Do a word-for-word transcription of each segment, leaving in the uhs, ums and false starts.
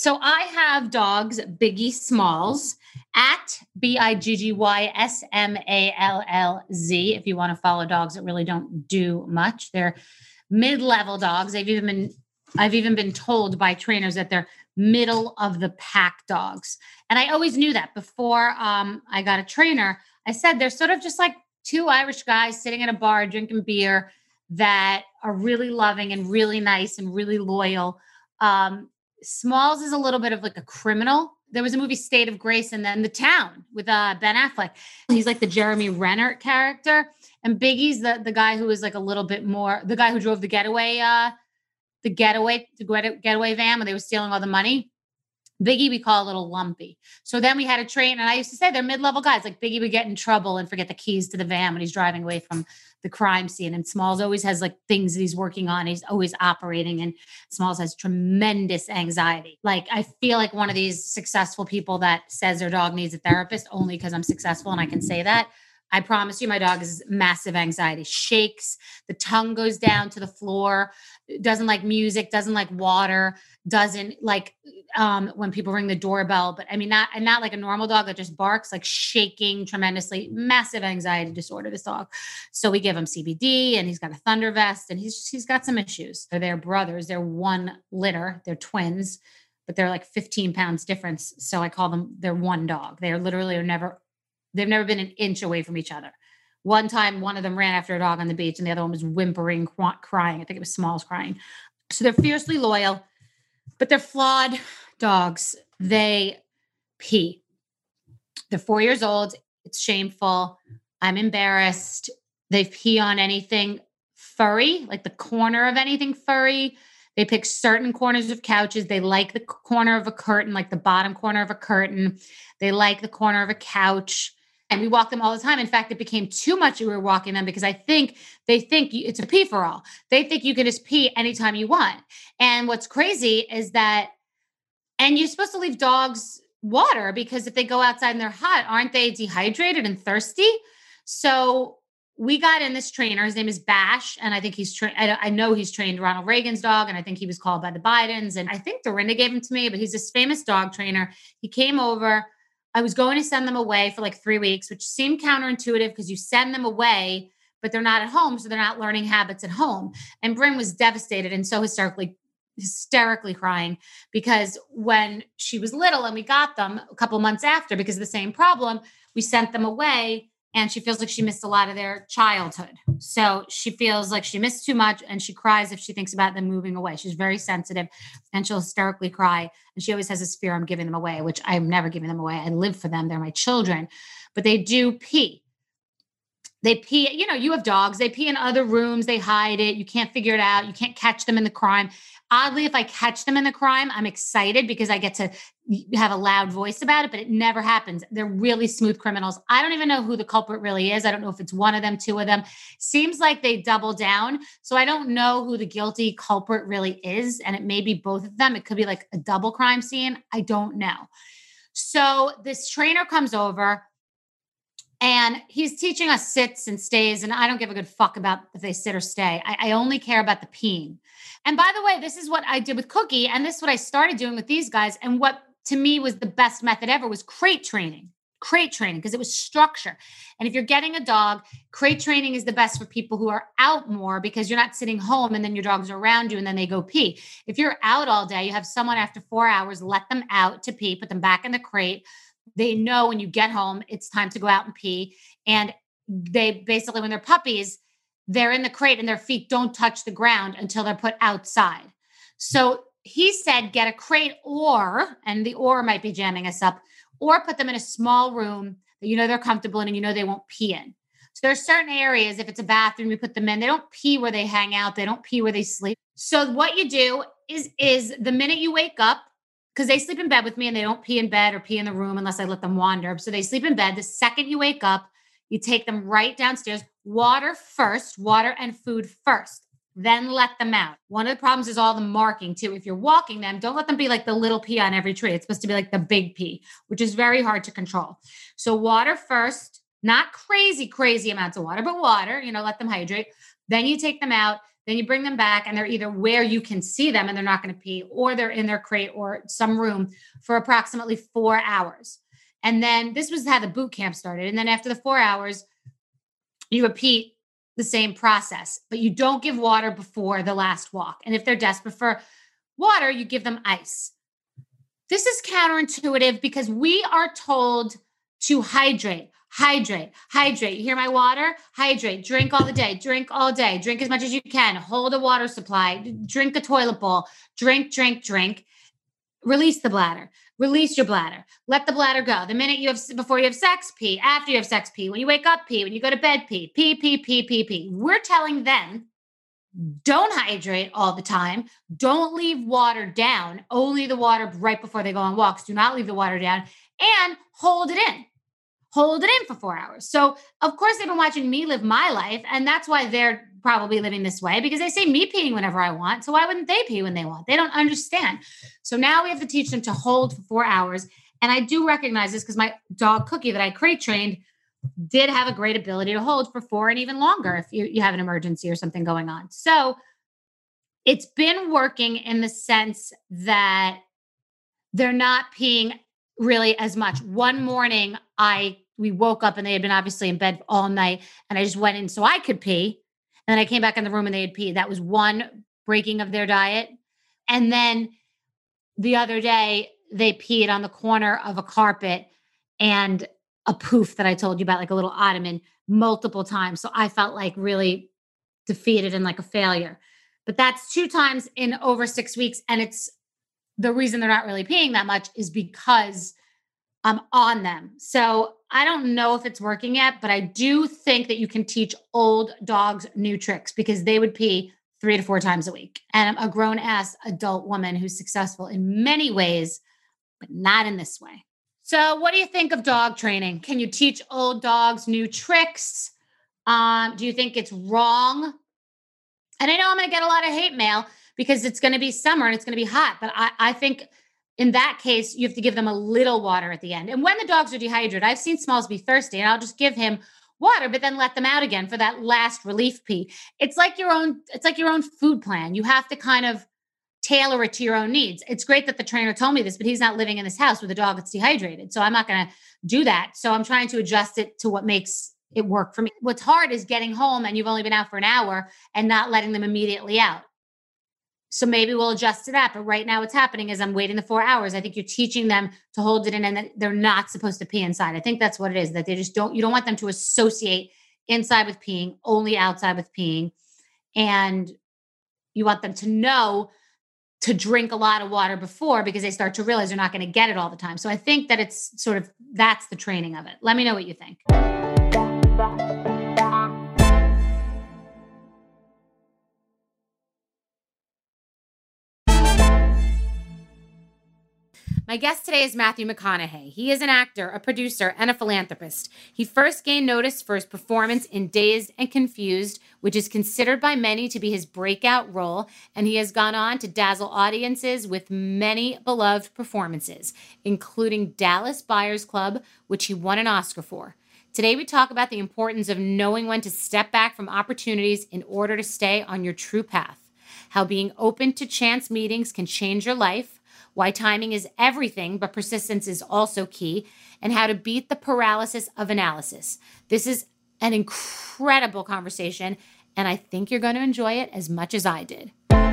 So I have dogs, Biggie Smalls, at B I G G Y S M A L L Z. If you want to follow dogs that really don't do much, they're mid-level dogs. They've even been, I've even been told by trainers that they're middle of the pack dogs. And I always knew that before um, I got a trainer. I said they're sort of just like two Irish guys sitting at a bar drinking beer that are really loving and really nice and really loyal. Um, Smalls is a little bit of like a criminal. There was a movie State of Grace and then The Town with uh, Ben Affleck. He's like the Jeremy Renner character. And Biggie's the, the guy who is like a little bit more, the guy who drove the getaway, uh, the getaway, the get- getaway van when they were stealing all the money. Biggie, we call a little lumpy. So then we had a train, and I used to say they're mid-level guys. Like Biggie would get in trouble and forget the keys to the van when he's driving away from the crime scene. And Smalls always has like things that he's working on. He's always operating, and Smalls has tremendous anxiety. Like I feel like one of these successful people that says their dog needs a therapist only because I'm successful and I can say that. I promise you, my dog is massive anxiety, shakes, the tongue goes down to the floor, doesn't like music, doesn't like water, doesn't like um, when people ring the doorbell. But I mean, not, and not like a normal dog that just barks, like shaking tremendously, massive anxiety disorder, this dog. So we give him C B D and he's got a thunder vest and he's, he's got some issues. They're their brothers. They're one litter. They're twins, but they're like fifteen pounds difference. So I call them, they're one dog. They're literally are never They've never been an inch away from each other. One time, one of them ran after a dog on the beach and the other one was whimpering, crying. I think it was Smalls crying. So they're fiercely loyal, but they're flawed dogs. They pee. They're four years old. It's shameful. I'm embarrassed. They pee on anything furry, like the corner of anything furry. They pick certain corners of couches. They like the corner of a curtain, like the bottom corner of a curtain. They like the corner of a couch. And we walk them all the time. In fact, it became too much we were walking them because I think they think it's a pee for all. They think you can just pee anytime you want. And what's crazy is that, and you're supposed to leave dogs water because if they go outside and they're hot, aren't they dehydrated and thirsty? So we got in this trainer. His name is Bash. And I think he's trained, I know he's trained Ronald Reagan's dog. And I think he was called by the Bidens. And I think Dorinda gave him to me, but he's this famous dog trainer. He came over. I was going to send them away for like three weeks, which seemed counterintuitive because you send them away, but they're not at home. So they're not learning habits at home. And Bryn was devastated and so hysterically, hysterically crying because when she was little and we got them a couple months after, because of the same problem, we sent them away and she feels like she missed a lot of their childhood. So she feels like she missed too much and she cries if she thinks about them moving away. She's very sensitive and she'll hysterically cry. And she always has this fear I'm giving them away, which I'm never giving them away. I live for them. They're my children, but they do pee. They pee, you know, you have dogs, they pee in other rooms, they hide it. You can't figure it out. You can't catch them in the crime. Oddly, if I catch them in the crime, I'm excited because I get to have a loud voice about it, but it never happens. They're really smooth criminals. I don't even know who the culprit really is. I don't know if it's one of them, two of them. Seems like they double down. So I don't know who the guilty culprit really is. And it may be both of them. It could be like a double crime scene. I don't know. So this trainer comes over and he's teaching us sits and stays. And I don't give a good fuck about if they sit or stay. I, I only care about the peeing. And by the way, this is what I did with Cookie. And this is what I started doing with these guys. And what to me was the best method ever was crate training, crate training, because it was structure. And if you're getting a dog, crate training is the best for people who are out more because you're not sitting home and then your dogs are around you and then they go pee. If you're out all day, you have someone after four hours, let them out to pee, put them back in the crate. They know when you get home, it's time to go out and pee. And they basically, when they're puppies, they're in the crate and their feet don't touch the ground until they're put outside. So he said, get a crate or, and the or might be jamming us up, or put them in a small room that you know they're comfortable in and you know they won't pee in. So there's certain areas, if it's a bathroom, you put them in, they don't pee where they hang out. They don't pee where they sleep. So what you do is, is the minute you wake up, because they sleep in bed with me and they don't pee in bed or pee in the room unless I let them wander. So they sleep in bed. The second you wake up, you take them right downstairs, water first, water and food first, then let them out. One of the problems is all the marking too. If you're walking them, don't let them be like the little pee on every tree. It's supposed to be like the big pee, which is very hard to control. So water first, not crazy, crazy amounts of water, but water, you know, let them hydrate. Then you take them out. Then you bring them back and they're either where you can see them and they're not going to pee, or they're in their crate or some room for approximately four hours. And then this was how the boot camp started. And then after the four hours, you repeat the same process, but you don't give water before the last walk. And if they're desperate for water, you give them ice. This is counterintuitive because we are told to hydrate, hydrate, hydrate. You hear my water? Hydrate, drink all the day, drink all day, drink as much as you can, hold a water supply, drink a toilet bowl, drink, drink, drink, release the bladder, release your bladder, let the bladder go. The minute you have, before you have sex, pee, after you have sex, pee, when you wake up, pee, when you go to bed, pee, pee, pee, pee, pee, pee. We're telling them, don't hydrate all the time. Don't leave water down. Only the water right before they go on walks. Do not leave the water down, and hold it in. Hold it in for four hours. So, of course, they've been watching me live my life, and that's why they're probably living this way, because they see me peeing whenever I want. So why wouldn't they pee when they want? They don't understand. So now we have to teach them to hold for four hours. And I do recognize this because my dog Cookie that I crate trained did have a great ability to hold for four and even longer if you, you have an emergency or something going on. So it's been working in the sense that they're not peeing really as much. One morning, I we woke up and they had been obviously in bed all night, and I just went in so I could pee. And then I came back in the room and they had peed. That was one breaking of their diet. And then the other day, they peed on the corner of a carpet and a poof that I told you about, like a little ottoman, multiple times. So I felt like really defeated and like a failure. But that's two times in over six weeks. And it's the reason they're not really peeing that much is because I'm on them. So I don't know if it's working yet, but I do think that you can teach old dogs new tricks because they would pee three to four times a week. And I'm a grown ass adult woman who's successful in many ways, but not in this way. So what do you think of dog training? Can you teach old dogs new tricks? Um, do you think it's wrong? And I know I'm going to get a lot of hate mail because it's going to be summer and it's going to be hot. But I, I think in that case, you have to give them a little water at the end. And when the dogs are dehydrated, I've seen Smalls be thirsty and I'll just give him water, but then let them out again for that last relief pee. It's like your own, it's like your own food plan. You have to kind of tailor it to your own needs. It's great that the trainer told me this, but he's not living in this house with a dog that's dehydrated. So I'm not going to do that. So I'm trying to adjust it to what makes it work for me. What's hard is getting home and you've only been out for an hour and not letting them immediately out. So maybe we'll adjust to that. But right now what's happening is I'm waiting the four hours. I think you're teaching them to hold it in and that they're not supposed to pee inside. I think that's what it is, that they just don't, you don't want them to associate inside with peeing, only outside with peeing. And you want them to know to drink a lot of water before because they start to realize they're not going to get it all the time. So I think that it's sort of, that's the training of it. Let me know what you think. My guest today is Matthew McConaughey. He is an actor, a producer, and a philanthropist. He first gained notice for his performance in Dazed and Confused, which is considered by many to be his breakout role, and he has gone on to dazzle audiences with many beloved performances, including Dallas Buyers Club, which he won an Oscar for. Today, we talk about the importance of knowing when to step back from opportunities in order to stay on your true path, how being open to chance meetings can change your life, why timing is everything, but persistence is also key, and how to beat the paralysis of analysis. This is an incredible conversation, and I think you're going to enjoy it as much as I did.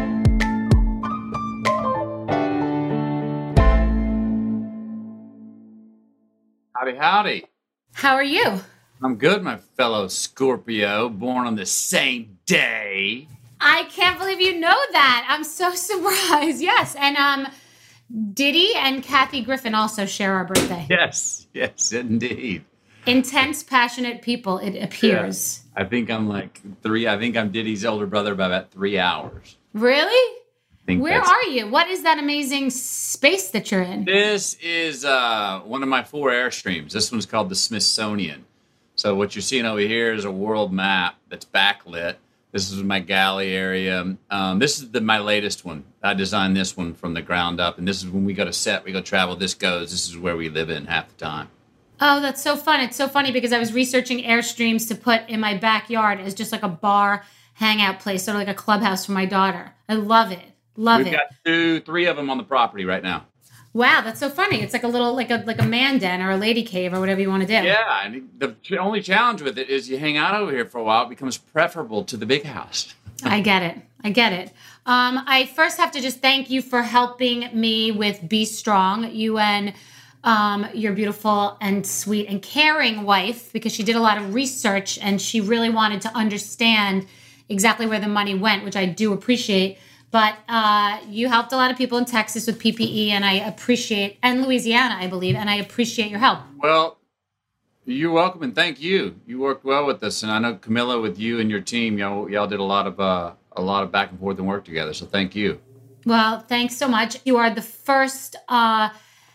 Howdy, howdy. How are you? I'm good, my fellow Scorpio, born on the same day. I can't believe you know that. I'm so surprised. Yes, and um. Diddy and Kathy Griffin also share our birthday. Yes, yes, indeed. Intense, passionate people, it appears. Yeah. I think I'm like three, I think I'm Diddy's older brother by about three hours. Really? Where that's... are you? What is that amazing space that you're in? This is uh, one of my four Airstreams. This one's called the Smithsonian. So what you're seeing over here is a world map that's backlit. This is my galley area. Um, this is the, my latest one. I designed this one from the ground up. And this is when we go to set, we go travel, this goes. This is where we live in half the time. Oh, that's so fun. It's so funny because I was researching Airstreams to put in my backyard as just like a bar hangout place, sort of like a clubhouse for my daughter. I love it. Love We've it. got two, three of them on the property right now. Wow, that's so funny. It's like a little, like a like a man den or a lady cave or whatever you want to do. Yeah, and the ch- only challenge with it is you hang out over here for a while, it becomes preferable to the big house. I get it. I get it. Um, I first have to just thank you for helping me with Be Strong. You and um, your beautiful and sweet and caring wife, because she did a lot of research and she really wanted to understand exactly where the money went, which I do appreciate. But uh, you helped a lot of people in Texas with P P E, and I appreciate, and Louisiana, I believe, and I appreciate your help. Well, you're welcome, and thank you. You worked well with us, and I know Camilla, with you and your team, y'all, y'all did a lot of uh, a lot of back and forth and work together. So thank you. Well, thanks so much. You are the first uh,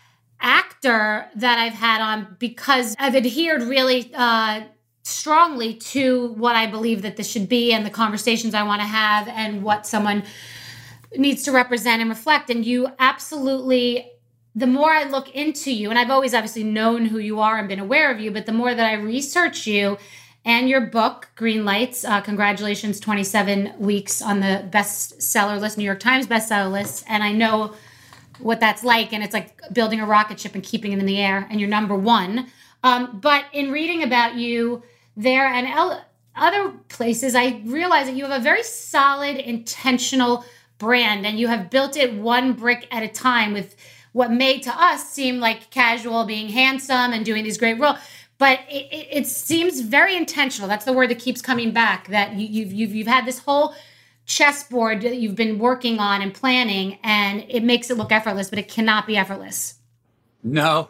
actor that I've had on, because I've adhered really uh, strongly to what I believe that this should be and the conversations I want to have and what someone needs to represent and reflect. And you absolutely, the more I look into you, and I've always obviously known who you are and been aware of you, but the more that I research you and your book, Green Lights, uh, congratulations, twenty-seven weeks on the bestseller list, New York Times bestseller list. And I know what that's like. And it's like building a rocket ship and keeping it in the air, and you're number one. Um, but in reading about you there and el- other places, I realize that you have a very solid, intentional brand, and you have built it one brick at a time with what may to us seem like casual, being handsome and doing these great roles. But it, it, it seems very intentional. That's the word that keeps coming back, that you, you've, you've, you've had this whole chessboard that you've been working on and planning, and it makes it look effortless, but it cannot be effortless. No.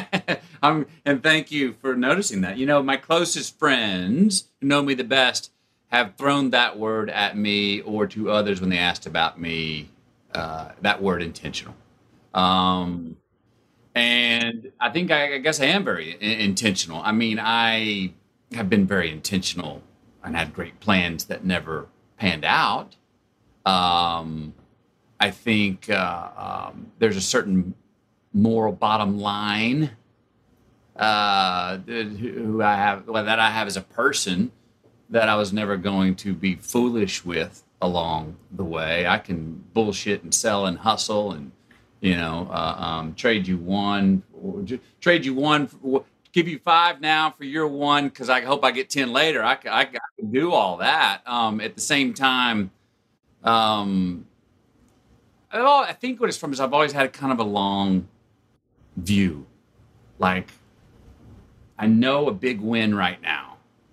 um, and thank you for noticing that. You know, my closest friends who know me the best have thrown that word at me or to others when they asked about me, uh, that word intentional. Um, and I think, I, I guess I am very in- intentional. I mean, I have been very intentional and had great plans that never panned out. Um, I think uh, um, there's a certain moral bottom line uh, who I have, well, that I have as a person, that I was never going to be foolish with along the way. I can bullshit and sell and hustle and, you know, uh, um, trade you one, or trade you one, for, give you five now for your one, because I hope I get ten later. I, I, I can do all that. Um, at the same time, um, I think what it's from is I've always had kind of a long view. Like, I know a big win right now.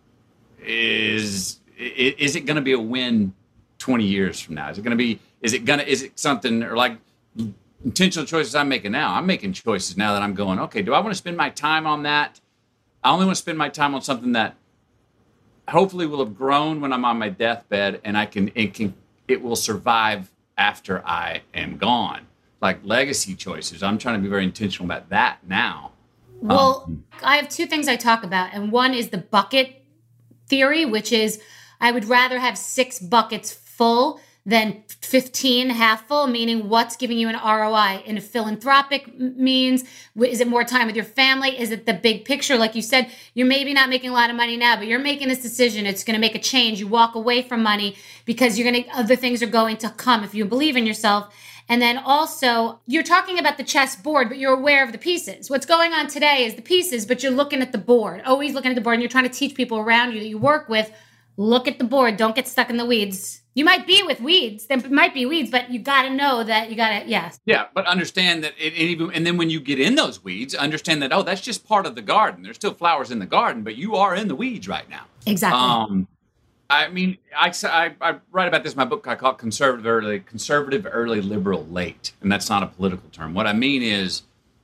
Is is it going to be a win twenty years from now? Is it going to be? Is it going to? Is it something, or like intentional choices I'm making now? I'm making choices now that I'm going, okay, do I want to spend my time on that? I only want to spend my time on something that hopefully will have grown when I'm on my deathbed, and I can it can it will survive after I am gone. Like legacy choices. I'm trying to be very intentional about that now. Well, um, I have two things I talk about, and one is the bucket theory, which is I would rather have six buckets full than fifteen half full, meaning what's giving you an R O I. In a philanthropic means, is it more time with your family? Is it the big picture? Like you said, you're maybe not making a lot of money now, but you're making this decision. It's going to make a change. You walk away from money because you're going to, other things are going to come if you believe in yourself. And then also, you're talking about the chess board, but you're aware of the pieces. What's going on today is the pieces, but you're looking at the board, always looking at the board, and you're trying to teach people around you that you work with, look at the board, don't get stuck in the weeds. You might be with weeds, there might be weeds, but you got to know that you got to, yes. Yeah, but understand that, it, it even, and then when you get in those weeds, understand that, oh, that's just part of the garden. There's still flowers in the garden, but you are in the weeds right now. Exactly. Um, I mean, I, I, I write about this in my book. I call it conservative early, conservative early, liberal late. And that's not a political term. What I mean is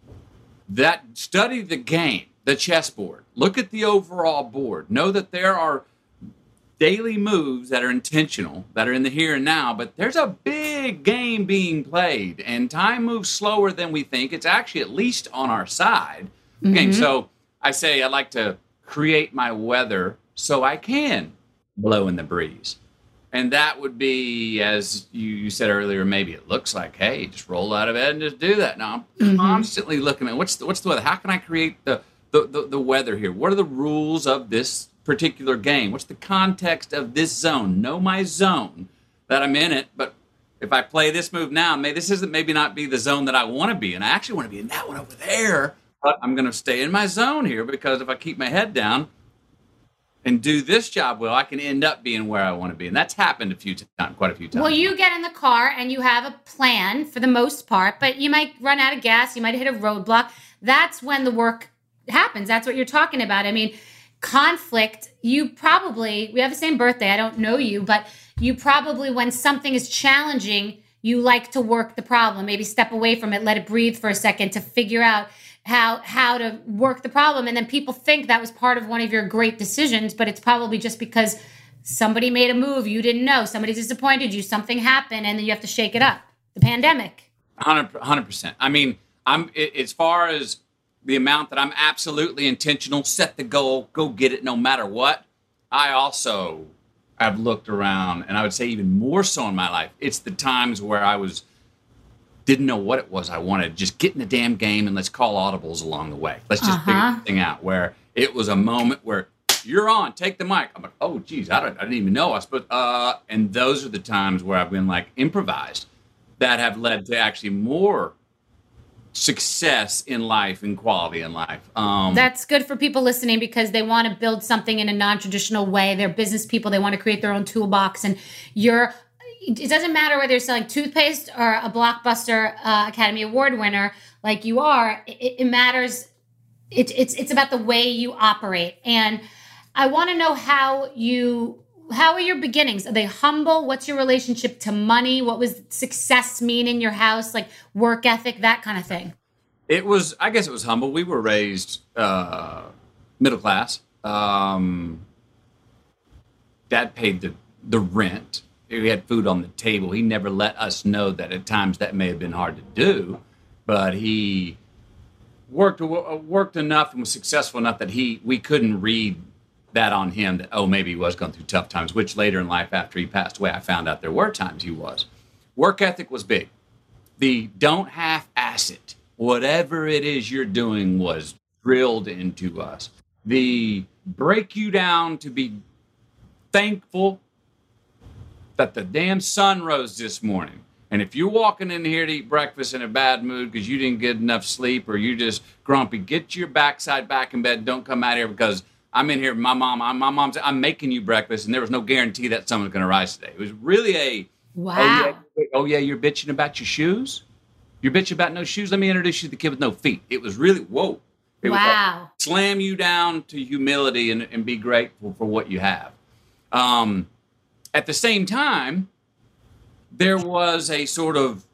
that study the game, the chessboard. Look at the overall board. Know that there are daily moves that are intentional, that are in the here and now, but there's a big game being played, and time moves slower than we think. It's actually at least on our side. Mm-hmm. Okay, so I say I like to create my weather so I can blow in the breeze. And that would be, as you, you said earlier, maybe it looks like, hey, just roll out of bed and just do that. Now I'm mm-hmm. constantly looking at what's the, what's the weather? How can I create the, the, the, the weather here? What are the rules of this particular game? What's the context of this zone? Know my zone that I'm in it, but if I play this move now, maybe this isn't maybe not be the zone that I want to be in. I actually want to be in that one over there, but I'm going to stay in my zone here because if I keep my head down and do this job well, I can end up being where I want to be. And that's happened a few times, quite a few times. Well, you get in the car and you have a plan for the most part, but you might run out of gas. You might hit a roadblock. That's when the work happens. That's what you're talking about. I mean, conflict, you probably, we have the same birthday. I don't know you, but you probably, when something is challenging, you like to work the problem, maybe step away from it, let it breathe for a second to figure out how how to work the problem. And then people think that was part of one of your great decisions, but it's probably just because somebody made a move you didn't know, somebody disappointed you, something happened, and then you have to shake it up. The pandemic. one hundred percent. I mean, I'm it, as far as the amount that I'm absolutely intentional, set the goal, go get it no matter what. I also have looked around, and I would say even more so in my life, it's the times where I was didn't know what it was I wanted. Just get in the damn game and let's call audibles along the way. Let's just uh-huh. figure this thing out. Where it was a moment where you're on, take the mic. I'm like, oh, geez, I, don't, I didn't even know. I was supposed, uh, and those are the times where I've been like improvised that have led to actually more success in life and quality in life. Um, That's good for people listening because they want to build something in a non-traditional way. They're business people. They want to create their own toolbox. And you're, it doesn't matter whether you're selling toothpaste or a Blockbuster uh, Academy Award winner like you are. It, it matters. It, it's it's about the way you operate. And I want to know how you, how are your beginnings? Are they humble? What's your relationship to money? What was success mean in your house? Like work ethic, that kind of thing. It was, I guess it was humble. We were raised uh, middle class. Um, Dad paid the, the rent. We had food on the table. He never let us know that at times that may have been hard to do, but he worked worked enough and was successful enough that he we couldn't read that on him that, oh, maybe he was going through tough times, which later in life after he passed away, I found out there were times he was. Work ethic was big. The don't half-ass it. Whatever it is you're doing was drilled into us. The break you down to be thankful that the damn sun rose this morning. And if you're walking in here to eat breakfast in a bad mood because you didn't get enough sleep or you're just grumpy, get your backside back in bed. Don't come out here because I'm in here. My mom, I'm, my mom's, I'm making you breakfast, and there was no guarantee that sun was going to rise today. It was really a, wow. Oh yeah, oh, yeah, you're bitching about your shoes? You're bitching about no shoes? Let me introduce you to the kid with no feet. It was really, whoa. It wow. was like, slam you down to humility and, and be grateful for what you have. Um, At the same time, there was a sort of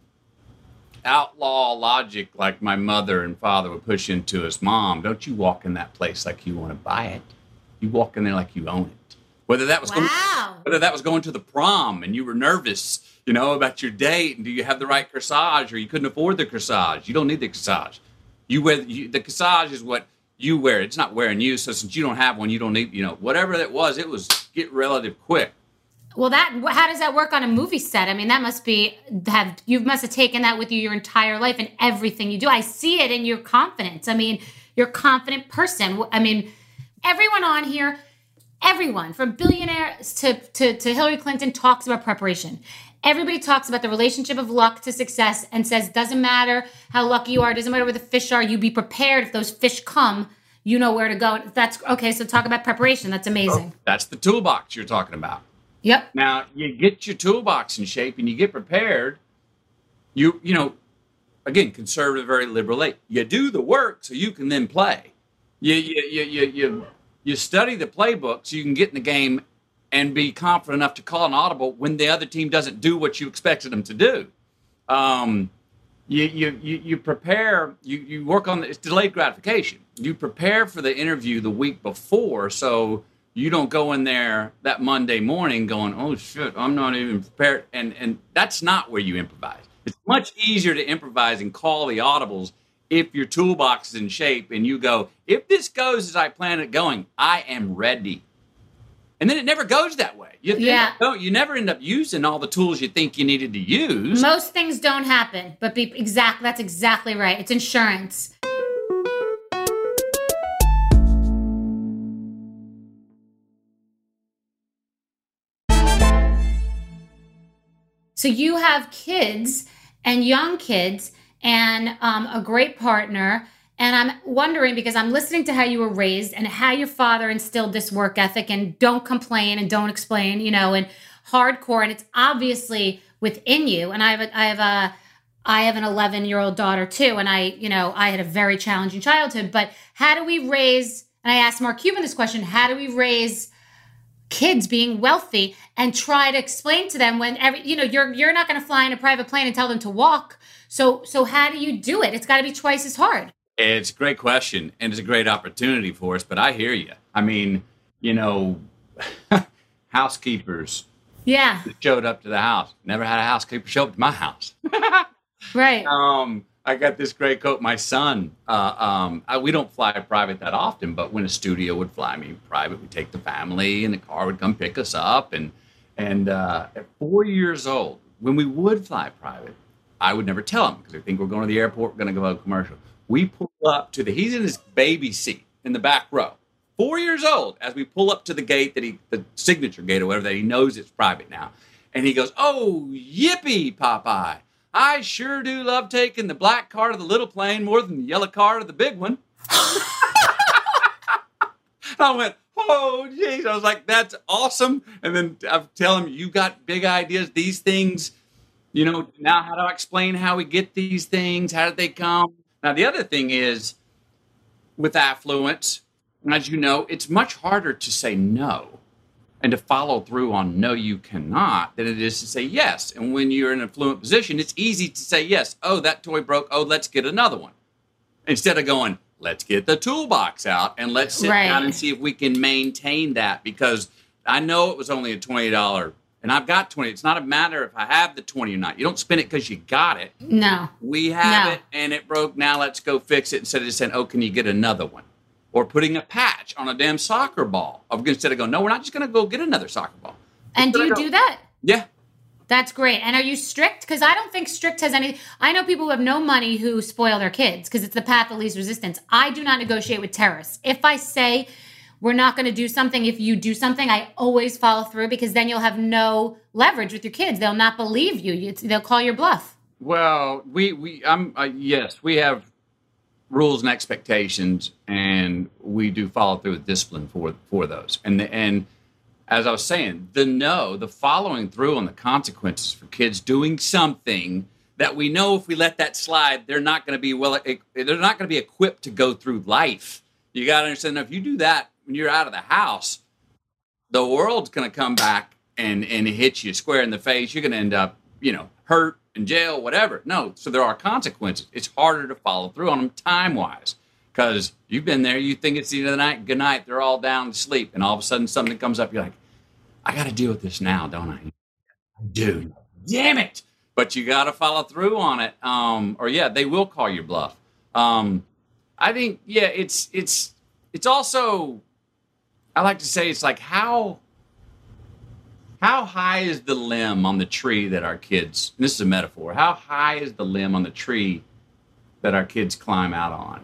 outlaw logic like my mother and father would push into us. Mom, don't you walk in that place like you want to buy it. You walk in there like you own it. Whether that was wow. going, whether that was going to the prom and you were nervous, you know, about your date and do you have the right corsage or you couldn't afford the corsage. You don't need the corsage. You wear you, the corsage is what you wear. It's not wearing you. So since you don't have one, you don't need, you know, whatever that was, it was get relative quick. Well, that how does that work on a movie set? I mean, that must be have you must have taken that with you your entire life and everything you do. I see it in your confidence. I mean, you're a confident person. I mean, everyone on here, everyone from billionaires to to, to Hillary Clinton talks about preparation. Everybody talks about the relationship of luck to success and says doesn't matter how lucky you are, doesn't matter where the fish are. You be prepared if those fish come. You know where to go. That's okay. So talk about preparation. That's amazing. Oh, that's the toolbox you're talking about. Yep. Now, you get your toolbox in shape and you get prepared. You, you know, again, conservative, very liberal. You do the work so you can then play. You, you, you, you, you, you study the playbook so you can get in the game and be confident enough to call an audible when the other team doesn't do what you expected them to do. Um, you, you, you, you prepare, you, you work on the, it's delayed gratification. You prepare for the interview the week before so you don't go in there that Monday morning going, oh, shit, I'm not even prepared. And and that's not where you improvise. It's much easier to improvise and call the audibles if your toolbox is in shape and you go, if this goes as I plan it going, I am ready. And then it never goes that way. You, yeah. you, you never end up using all the tools you think you needed to use. Most things don't happen, but be exact, that's exactly right. It's insurance. So you have kids and young kids and um, a great partner. And I'm wondering, because I'm listening to how you were raised and how your father instilled this work ethic and don't complain and don't explain, you know, and hardcore. And it's obviously within you. And I have a, I have a, I have an eleven year old daughter too. And I, you know, I had a very challenging childhood, but how do we raise, and I asked Mark Cuban this question, how do we raise kids being wealthy and try to explain to them when every, you know, you're, you're not going to fly in a private plane and tell them to walk. So, so how do you do it? It's got to be twice as hard. It's a great question, and it's a great opportunity for us, but I hear you. I mean, you know, housekeepers yeah. showed up to the house. Never had a housekeeper show up to my house. Right. Um, I got this great coat. My son, uh, um, I, we don't fly private that often, but when a studio would fly me private, we'd take the family, and the car would come pick us up. And, and uh, at four years old, when we would fly private, I would never tell him because they think we're going to the airport, we're going to go to a commercial. We pull up to the, he's in his baby seat in the back row, four years old, as we pull up to the gate that he, the signature gate or whatever, that he knows it's private now. And he goes, "Oh, yippee, Popeye. I sure do love taking the black car to the little plane more than the yellow car to the big one." I went, "Oh, geez." I was like, "That's awesome." And then I tell him, "You got big ideas. These things, you know, now how do I explain how we get these things? How did they come?" Now, the other thing is with affluence, as you know, it's much harder to say no and to follow through on no, you cannot, than it is to say yes. And when you're in an affluent position, it's easy to say yes. "Oh, that toy broke. Oh, let's get another one." Instead of going, "Let's get the toolbox out and let's sit right. down and see if we can maintain that." Because I know it was only a twenty dollars and I've got twenty. It's not a matter if I have the twenty or not. You don't spend it because you got it. No. We have no. it and it broke. Now let's go fix it, instead of just saying, "Oh, can you get another one?" Or putting a patch on a damn soccer ball. Instead of going, "No, we're not just going to go get another soccer ball." And do you do that? Yeah. That's great. And are you strict? Because I don't think strict has any. I know people who have no money who spoil their kids because it's the path of least resistance. I do not negotiate with terrorists. If I say we're not going to do something, if you do something, I always follow through, because then you'll have no leverage with your kids. They'll not believe you. It's, they'll call your bluff. Well, we we I'm uh, yes, we have rules and expectations, and we do follow through with discipline for for those. And the, and as I was saying, the no, the following through on the consequences for kids doing something that we know if we let that slide, they're not going to be well, they're not going to be equipped to go through life. You got to understand that if you do that when you're out of the house, the world's going to come back and and hit you square in the face. You're going to end up, you know, hurt, in jail, whatever. No, so there are consequences. It's harder to follow through on them time-wise, because you've been there. You think it's the end of the night. Good night. They're all down to sleep, and all of a sudden something comes up. You're like, "I got to deal with this now, don't I?" I do. Damn it! But you got to follow through on it, um, or yeah, they will call your bluff. Um, I think, yeah, it's it's it's also, I like to say, it's like how. How high is the limb on the tree that our kids, and this is a metaphor, how high is the limb on the tree that our kids climb out on?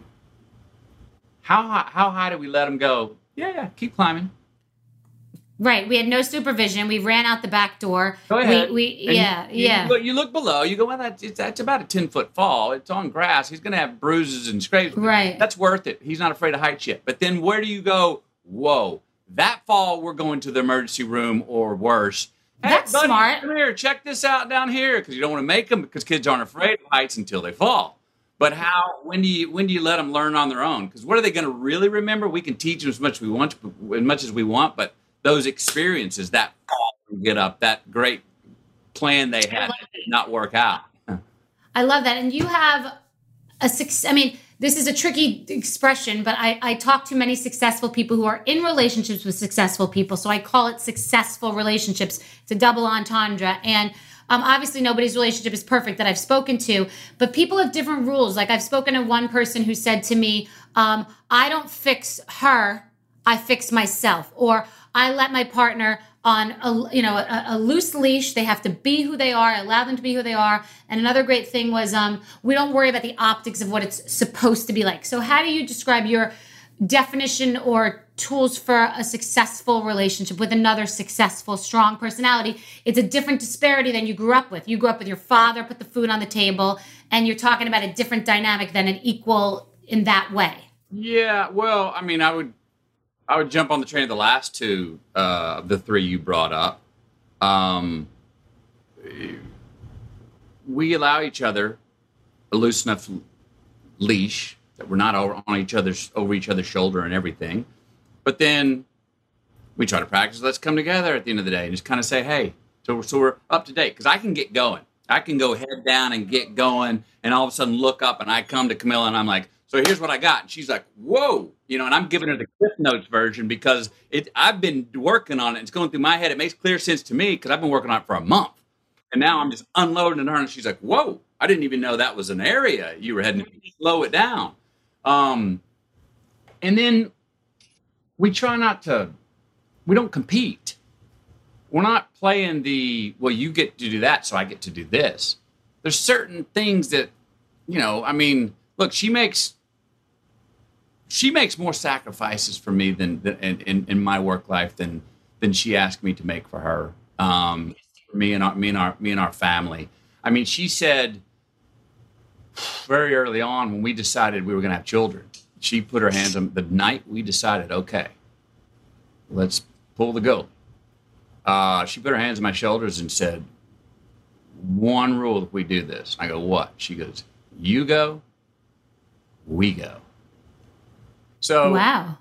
How high, how high do we let them go? Yeah, yeah, keep climbing. Right. We had no supervision. We ran out the back door. Go ahead. We, we And yeah, you, yeah. You look, you look below, you go, "Well, that's, it's, that's about a ten-foot fall. It's on grass. He's going to have bruises and scrapes. Right. That's worth it. He's not afraid of heights yet." But then where do you go? Whoa. That fall, we're going to the emergency room, or worse. "Hey, That's buddy, smart. Come here, check this out down here," because you don't want to make them, because kids aren't afraid of heights until they fall. But how? When do you when do you let them learn on their own? Because what are they going to really remember? We can teach them as much as we want, as much as we want, but those experiences, that fall, get up, that great plan they had, did not work out. I love that. And you have a success. I mean, this is a tricky expression, but I, I talk to many successful people who are in relationships with successful people. So I call it successful relationships. It's a double entendre. And um, obviously nobody's relationship is perfect that I've spoken to, but people have different rules. Like I've spoken to one person who said to me, um, "I don't fix her, I fix myself." Or I let my partner on a, you know, a, a loose leash. They have to be who they are. I allow them to be who they are. And another great thing was um, we don't worry about the optics of what it's supposed to be like. So how do you describe your definition or tools for a successful relationship with another successful, strong personality. It's a different disparity than you grew up with. You grew up with your father, put the food on the table, and you're talking about a different dynamic than an equal in that way. Yeah, well, I mean, I would I would jump on the train of the last two uh, of the three you brought up. Um, we allow each other a loose enough leash that we're not over on each other's over each other's shoulder and everything. But then we try to practice. Let's come together at the end of the day and just kind of say, hey, so we're, so we're up to date. Because I can get going. I can go head down and get going, and all of a sudden look up, and I come to Camilla and I'm like, so here's what I got. And she's like, whoa, you know, and I'm giving her the Cliff Notes version because it. I've been working on it. It's going through my head. It makes clear sense to me because I've been working on it for a month. And now I'm just unloading on her, and she's like, whoa, I didn't even know that was an area you were heading to. Slow it down. Um, and then we try not to, we don't compete. We're not playing the, well, you get to do that, so I get to do this. There's certain things that, you know, I mean, look, she makes, she makes more sacrifices for me than, than in, in, in my work life than, than she asked me to make for her. Um, for me and our, me and our, me and our family. I mean, she said very early on when we decided we were going to have children, she put her hands on the night we decided, okay, let's pull the goat. Uh, she put her hands on my shoulders and said, one rule if we do this. I go, what? She goes, you go, we go. So wow.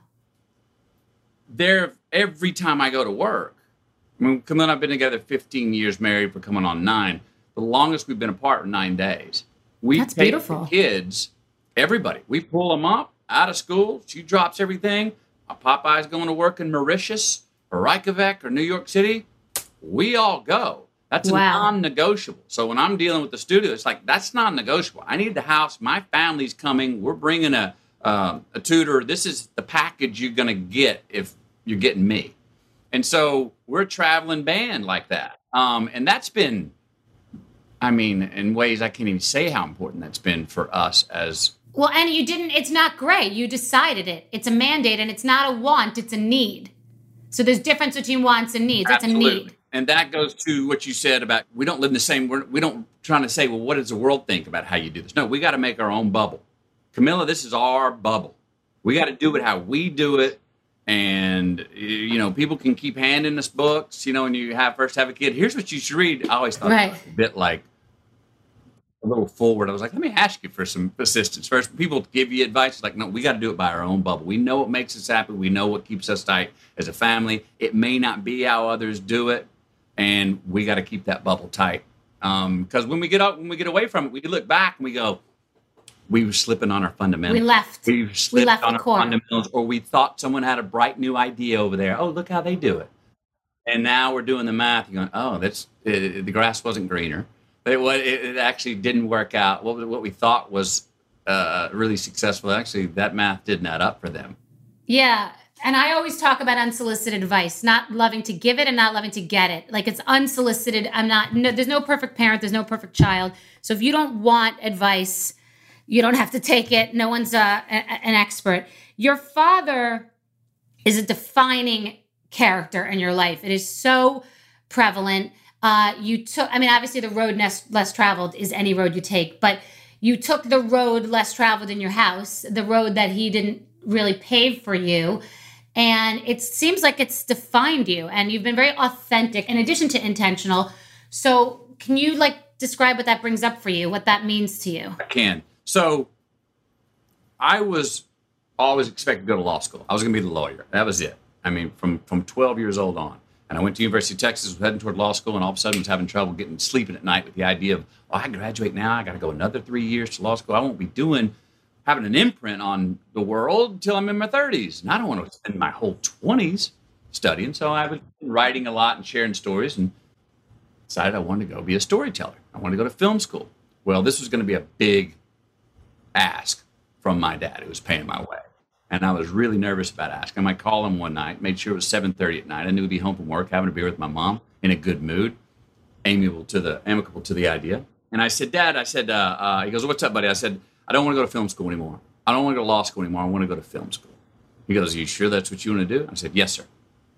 There, every time I go to work, I mean, Camilla and I have been together fifteen years, married for coming on nine. The longest we've been apart were nine days. We That's take beautiful. The kids, everybody, we pull them up out of school. She drops everything. Popeye's going to work in Mauritius or Reykjavik or New York City. We all go. That's wow. a non-negotiable. So when I'm dealing with the studio, it's like, that's non-negotiable. I need the house. My family's coming. We're bringing a, uh, a tutor. This is the package you're going to get if you're getting me. And so we're a traveling band like that. Um, and that's been, I mean, in ways I can't even say how important that's been for us as. Well, and you didn't, it's not gray. You decided it. It's a mandate, and it's not a want, it's a need. So there's difference between wants and needs. Absolutely. It's a need. And that goes to what you said about we don't live in the same, we're, we don't trying to say, well, what does the world think about how you do this? No, we got to make our own bubble. Camilla, this is our bubble. We got to do it how we do it. And, you know, people can keep handing us books, you know, when you have first have a kid. Here's what you should read. I always thought right. it was a bit like a little forward. I was like, let me ask you for some assistance. First, people give you advice. It's like, no, we got to do it by our own bubble. We know what makes us happy. We know what keeps us tight as a family. It may not be how others do it. And we got to keep that bubble tight. Um, because when we get up, when we get away from it, we look back and we go, we were slipping on our fundamentals. We left. We slipped we left on the our core. fundamentals, or we thought someone had a bright new idea over there. Oh, look how they do it. And now we're doing the math. You're going, oh, that's it, the grass wasn't greener. It, it, it actually didn't work out. What, what we thought was uh, really successful, actually, that math didn't add up for them. Yeah. And I always talk about unsolicited advice, not loving to give it and not loving to get it. Like it's unsolicited. I'm not, no, there's no perfect parent. There's no perfect child. So if you don't want advice, you don't have to take it. No one's uh, a, an expert. Your father is a defining character in your life. It is so prevalent. Uh, you took, I mean, obviously the road less, less traveled is any road you take, but you took the road less traveled in your house, the road that he didn't really pave for you. And it seems like it's defined you, and you've been very authentic in addition to intentional. So can you like describe what that brings up for you, what that means to you? I can. So I was always expected to go to law school. I was going to be the lawyer. That was it. I mean, from, from twelve years old on. And I went to University of Texas, was heading toward law school, and all of a sudden was having trouble getting sleeping at night with the idea of, oh, I graduate now. I got to go another three years to law school. I won't be doing having an imprint on the world until I'm in my thirties. And I don't want to spend my whole twenties studying. So I was writing a lot and sharing stories and decided I wanted to go be a storyteller. I wanted to go to film school. Well, this was going to be a big ask from my dad who was paying my way. And I was really nervous about asking. I might call him one night, made sure it was seven thirty at night. I knew he'd be home from work, having a beer with my mom, in a good mood, amiable to the, amicable to the idea. And I said, Dad, I said, uh, uh, he goes, what's up, buddy? I said, I don't want to go to film school anymore. I don't want to go to law school anymore. I want to go to film school. He goes, "Are you sure that's what you want to do?" I said, "Yes, sir."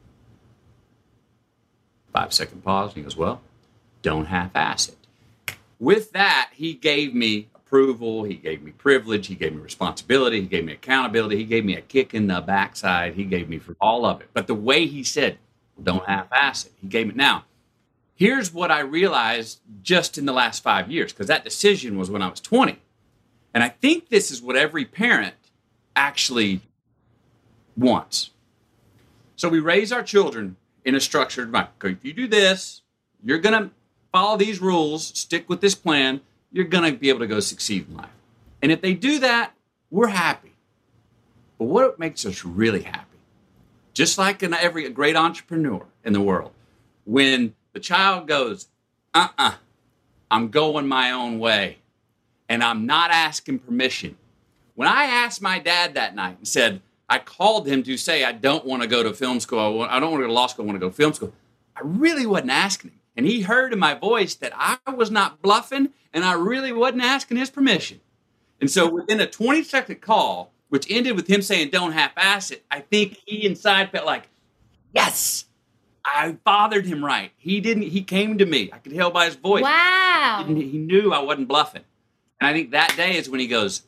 Five second pause. He goes, "Well, don't half-ass it." With that, he gave me approval. He gave me privilege. He gave me responsibility. He gave me accountability. He gave me a kick in the backside. He gave me for all of it. But the way he said, "Don't half-ass it," he gave me. Now, here's what I realized just in the last five years, because that decision was when I was twenty. And I think this is what every parent actually wants. So we raise our children in a structured environment. If you do this, you're going to follow these rules, stick with this plan, you're going to be able to go succeed in life. And if they do that, we're happy. But what makes us really happy, just like in every great entrepreneur in the world, when the child goes, uh-uh, I'm going my own way, and I'm not asking permission. When I asked my dad that night and said, I called him to say, I don't want to go to film school. I, want, I don't want to go to law school. I want to go to film school. I really wasn't asking him. And he heard in my voice that I was not bluffing and I really wasn't asking his permission. And so within a twenty second call, which ended with him saying, don't half-ass it, I think he inside felt like, yes, I fathered him right. He didn't, he came to me. I could tell by his voice. Wow. He, he knew I wasn't bluffing. And I think that day is when he goes,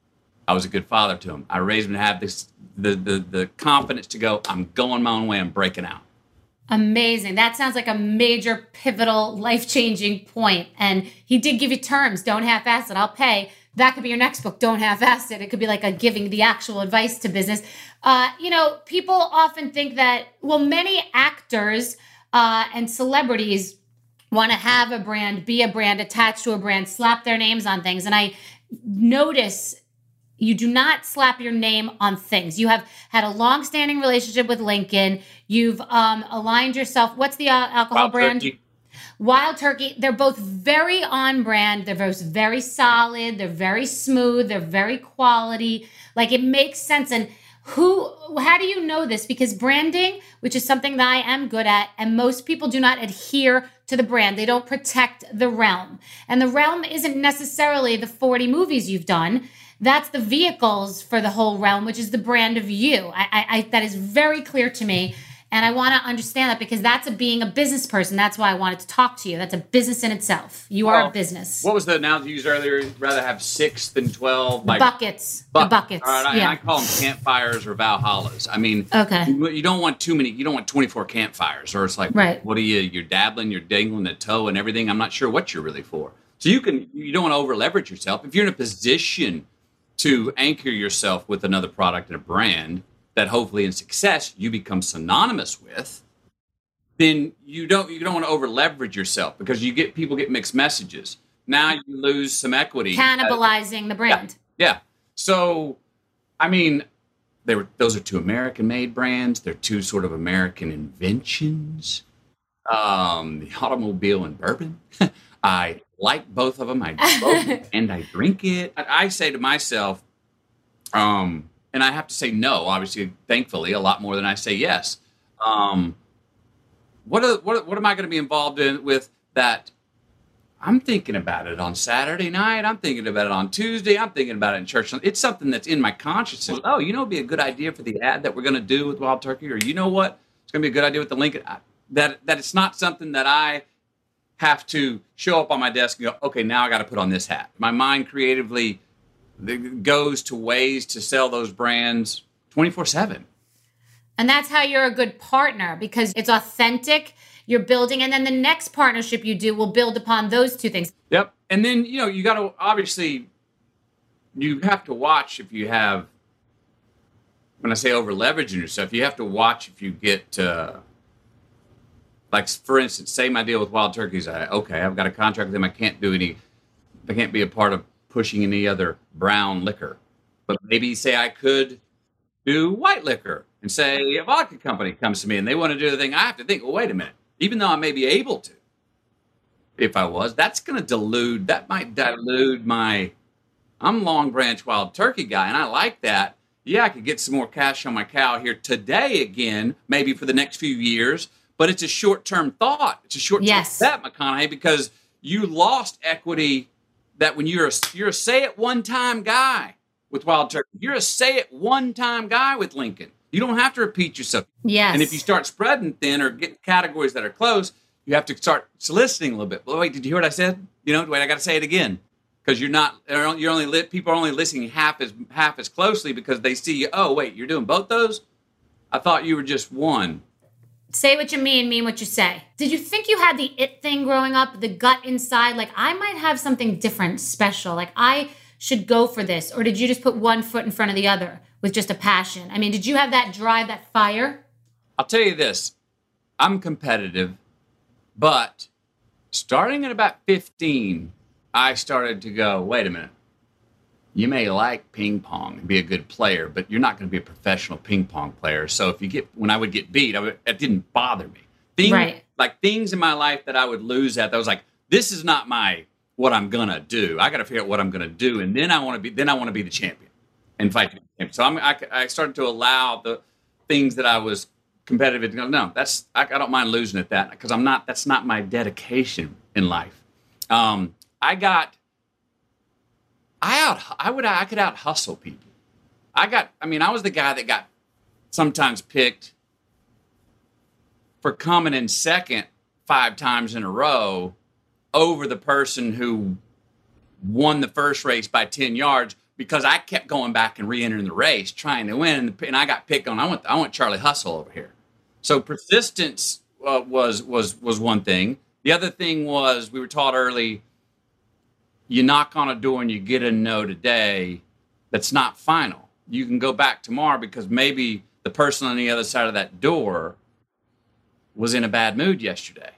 I was a good father to him. I raised him to have this, the, the, the confidence to go, I'm going my own way. I'm breaking out. Amazing. That sounds like a major, pivotal, life-changing point. And he did give you terms. Don't half-ass it. I'll pay. That could be your next book. Don't half-ass it. It could be like a giving the actual advice to business. Uh, you know, people often think that, well, many actors uh, and celebrities want to have a brand, be a brand, attached to a brand, slap their names on things. And I notice you do not slap your name on things. You have had a long-standing relationship with Lincoln. You've um, aligned yourself. What's the uh, alcohol Wild brand? Turkey. Wild Turkey. They're both very on brand. They're both very solid. They're very smooth. They're very quality. Like, it makes sense. And who, how do you know this? Because branding, which is something that I am good at, and most people do not adhere to the brand. They don't protect the realm. And the realm isn't necessarily the forty movies you've done. That's the vehicles for the whole realm, which is the brand of you. I, I, I that is very clear to me. And I want to understand that because that's a being a business person. That's why I wanted to talk to you. That's a business in itself. You are Oh, a business. What was the analogy you used earlier? You'd rather have six than twelve? The Like buckets. buck- The buckets. All right, I, yeah. I call them campfires or Valhallas. I mean, Okay. you, you don't want too many. You don't want twenty-four campfires, or it's like, Right. what are you? You're dabbling, you're dangling the toe and everything. I'm not sure what you're really for. So you can. You don't want to over leverage yourself. If you're in a position to anchor yourself with another product and a brand that hopefully in success you become synonymous with, then you don't you don't want to over leverage yourself because you get people get mixed messages. Now you lose some equity. Cannibalizing the brand. Yeah. So, I mean, they were those are two American-made brands. They're two sort of American inventions. Um, the automobile and bourbon. I like both of them. I both, and I drink it. I, I say to myself, um, and I have to say no. Obviously, thankfully, a lot more than I say yes. Um, what are, what what am I going to be involved in with that? I'm thinking about it on Saturday night. I'm thinking about it on Tuesday. I'm thinking about it in church. It's something that's in my consciousness. Oh, you know, it'd be a good idea for the ad that we're going to do with Wild Turkey, or you know what, it's going to be a good idea with the Lincoln. I, that that it's not something that I have to show up on my desk and go, okay, now I got to put on this hat. My mind creatively goes to ways to sell those brands twenty-four seven. And that's how you're a good partner because it's authentic. You're building, and then the next partnership you do will build upon those two things. Yep. And then, you know, you got to obviously, you have to watch if you have, when I say over leveraging yourself, you have to watch if you get, uh, like, for instance, say my deal with Wild Turkeys. I, okay, I've got a contract with them. I can't do any, I can't be a part of pushing any other brown liquor. But maybe say I could do white liquor and say a vodka company comes to me and they want to do the thing. I have to think, well, wait a minute. Even though I may be able to, if I was, that's going to dilute, that might dilute my, I'm Long Branch Wild Turkey guy, and I like that. Yeah, I could get some more cash on my cow here today again, maybe for the next few years, but it's a short-term thought. It's a short-term Yes. step, McConaughey, because you lost equity that when you're a, you're a say-it-one-time guy with Wild Turkey. You're a say-it-one-time guy with Lincoln. You don't have to repeat yourself. Yes. And if you start spreading thin or get categories that are close, you have to start soliciting a little bit. Well, wait, did you hear what I said? You know, wait, I got to say it again. Because you're not, you're only lit, people are only listening half as half as closely because they see, oh, wait, you're doing both those? I thought you were just one. Say what you mean, mean what you say. Did you think you had the it thing growing up, the gut inside? Like, I might have something different, special. Like, I should go for this. Or did you just put one foot in front of the other with just a passion? I mean, did you have that drive, that fire? I'll tell you this. I'm competitive, but starting at about fifteen, I started to go, wait a minute. You may like ping pong and be a good player, but you're not going to be a professional ping pong player. So if you get, when I would get beat, I would, it didn't bother me. Things, right. Like things in my life that I would lose at, that was like, this is not my, what I'm going to do. I got to figure out what I'm going to do. And then I want to be, then I want to be the champion and fight the champion. So I'm, I, I started to allow the things that I was competitive in to go, no, that's, I, I don't mind losing at that because I'm not, that's not my dedication in life. Um, I got, I out, I would, I could out hustle people. I got, I mean, I was the guy that got sometimes picked for coming in second five times in a row over the person who won the first race by ten yards because I kept going back and re-entering the race trying to win. And I got picked on. I want, I want Charlie Hustle over here. So persistence uh, was, was, was one thing. The other thing was we were taught early, you knock on a door and you get a no today, that's not final. You can go back tomorrow because maybe the person on the other side of that door was in a bad mood yesterday.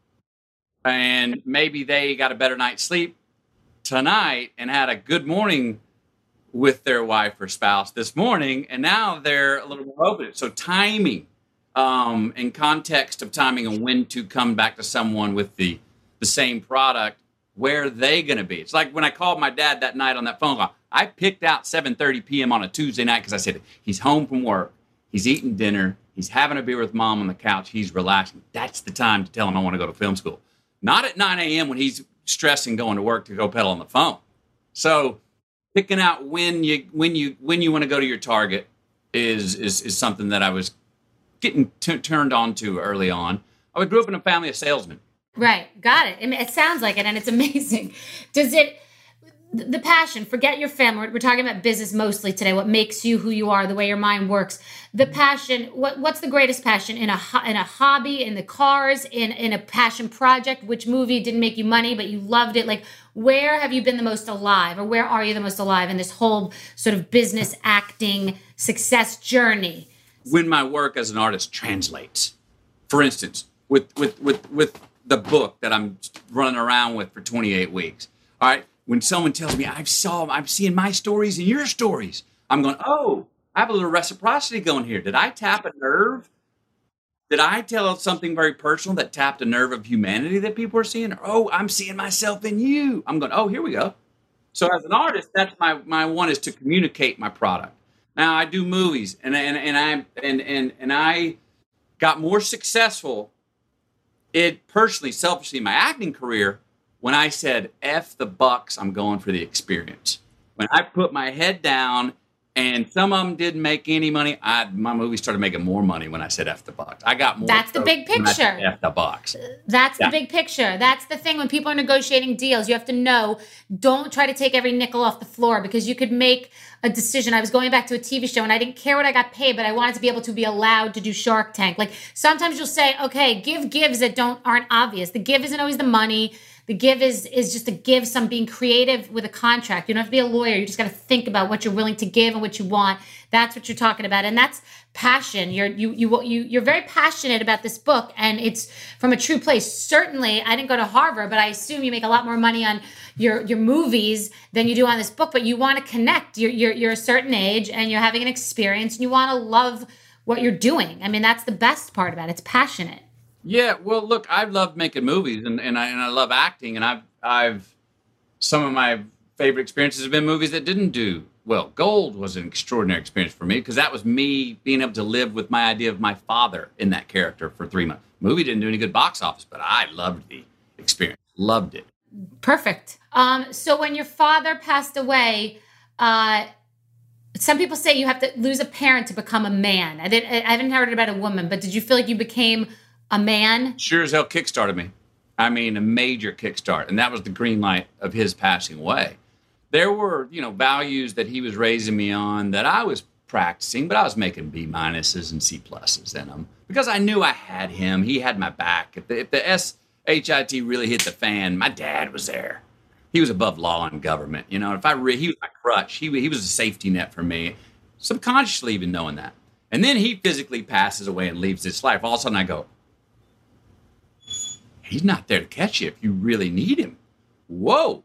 And maybe they got a better night's sleep tonight and had a good morning with their wife or spouse this morning. And now they're a little more open. So timing um, and context of timing and when to come back to someone with the, the same product, where are they going to be? It's like when I called my dad that night on that phone call, I picked out seven thirty p.m. on a Tuesday night because I said, he's home from work. He's eating dinner. He's having a beer with mom on the couch. He's relaxing. That's the time to tell him I want to go to film school. Not at nine a.m. when he's stressing going to work to go pedal on the phone. So picking out when you when you when you want to go to your target is is is something that I was getting t- turned on to early on. I grew up in a family of salesmen. Right. Got it. I mean, it sounds like it, and it's amazing. Does it, the passion, forget your family. We're talking about business mostly today, what makes you who you are, the way your mind works. The passion, what what's the greatest passion in a in a hobby, in the cars, in, in a passion project? Which movie didn't make you money, but you loved it? Like, where have you been the most alive, or where are you the most alive in this whole sort of business acting success journey? When my work as an artist translates. For instance, with with with with the book that I'm running around with for twenty-eight weeks. All right. When someone tells me I've saw, I'm seeing my stories and your stories, I'm going, oh, I have a little reciprocity going here. Did I tap a nerve? Did I tell something very personal that tapped a nerve of humanity that people are seeing? Or, oh, I'm seeing myself in you. I'm going, oh, here we go. So as an artist, that's my, my one is to communicate my product. Now I do movies and, and, and I, and, and, and I got more successful it personally, selfishly, my acting career, when I said, F the bucks, I'm going for the experience. When I put my head down and some of them didn't make any money, I, my movie started making more money when I said F the bucks. I got more. That's the big picture. F the bucks. That's yeah. the big picture. That's the thing when people are negotiating deals, you have to know, don't try to take every nickel off the floor because you could make a decision. I was going back to a T V show and I didn't care what I got paid, but I wanted to be able to be allowed to do Shark Tank. Like sometimes you'll say, okay, give gives that don't aren't obvious. The give isn't always the money. The give is is just a give, some being creative with a contract. You don't have to be a lawyer. You just got to think about what you're willing to give and what you want. That's what you're talking about, and that's passion. You're you you you you're very passionate about this book, and it's from a true place. Certainly, I didn't go to Harvard, but I assume you make a lot more money on your your movies than you do on this book. But you want to connect. You're you're you're a certain age, and you're having an experience, and you want to love what you're doing. I mean, that's the best part about it. It's passionate. Yeah, well, look, I love making movies, and, and I and I love acting, and I've I've some of my favorite experiences have been movies that didn't do well. Gold was an extraordinary experience for me because that was me being able to live with my idea of my father in that character for three months. Movie didn't do any good box office, but I loved the experience, loved it. Perfect. Um, so when your father passed away, uh, Some people say you have to lose a parent to become a man. I didn't. I haven't heard about a woman, but did you feel like you became a man? Sure as hell kickstarted me. I mean, a major kickstart, and that was the green light of his passing away. There were, you know, values that he was raising me on that I was practicing, but I was making B minuses and C pluses in them because I knew I had him. He had my back. If the, if the S H I T really hit the fan, my dad was there. He was above law and government. You know, if I re- he was my crutch. He he was a safety net for me, subconsciously even knowing that. And then he physically passes away and leaves this life. All of a sudden, I go, he's not there to catch you if you really need him. Whoa.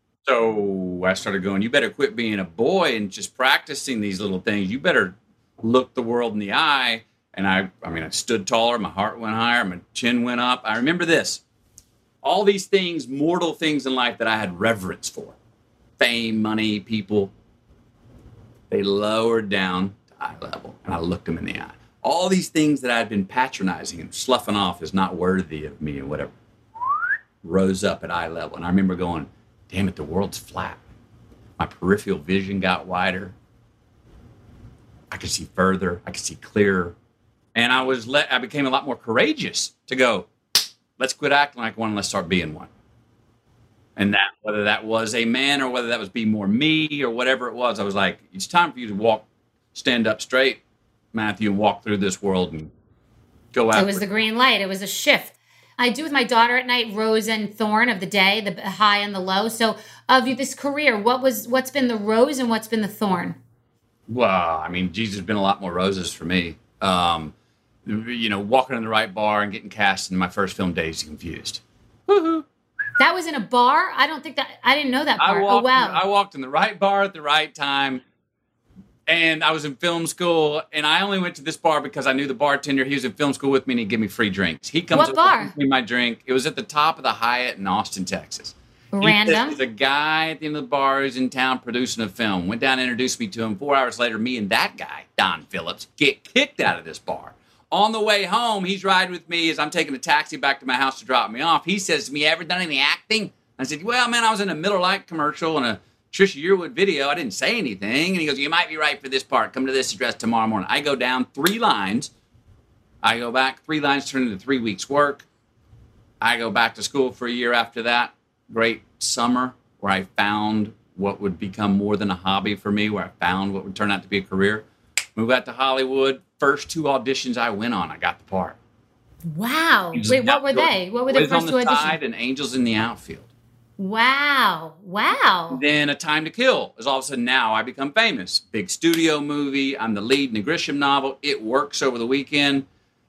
So I started going, you better quit being a boy and just practicing these little things. You better look the world in the eye. And I, I mean, I stood taller. My heart went higher. My chin went up. I remember this. All these things, mortal things in life that I had reverence for. Fame, money, people. They lowered down to eye level. And I looked them in the eye. All these things that I'd been patronizing and sloughing off as not worthy of me and whatever, rose up at eye level. And I remember going, damn it, the world's flat. My peripheral vision got wider. I could see further. I could see clearer. And I was let, I became a lot more courageous to go, let's quit acting like one and let's start being one. And that, whether that was a man or whether that was be more me or whatever it was, I was like, it's time for you to walk, stand up straight, Matthew, and walk through this world and go out. It was the green light. It was a shift. I do with my daughter at night, rose and thorn of the day, the high and the low. So of you, this career, what was, what's been the rose and what's been the thorn? Well, I mean, Jesus, has been a lot more roses for me. Um, you know, walking in the right bar and getting cast in my first film, Dazed and Confused. Woohoo. That was in a bar? I don't think that, I didn't know that part. I walked, oh, wow. I walked in the right bar at the right time. And I was in film school, and I only went to this bar because I knew the bartender. He was in film school with me, and he'd give me free drinks. He comes what over bar? and gives me my drink. It was at the top of the Hyatt in Austin, Texas. Random. There's a guy at the end of the bar who's in town producing a film. Went down and introduced me to him. Four hours later, me and that guy, Don Phillips, get kicked out of this bar. On the way home, he's riding with me as I'm taking a taxi back to my house to drop me off. He says to me, ever done any acting? I said, well, man, I was in a Miller Lite commercial and a Trisha Yearwood video. I didn't say anything. And he goes, you might be right for this part. Come to this address tomorrow morning. I go down three lines. I go back. Three lines turn into three weeks' work. I go back to school for a year after that. Great summer where I found what would become more than a hobby for me, where I found what would turn out to be a career. Move out to Hollywood. First two auditions I went on, I got the part. Wow. Wait, what were they? What were the Boys first on two the auditions? Side and Angels in the Outfield. Wow. Wow. Then A Time to Kill is all of a sudden now I become famous. Big studio movie. I'm the lead in a Grisham novel. It works over the weekend.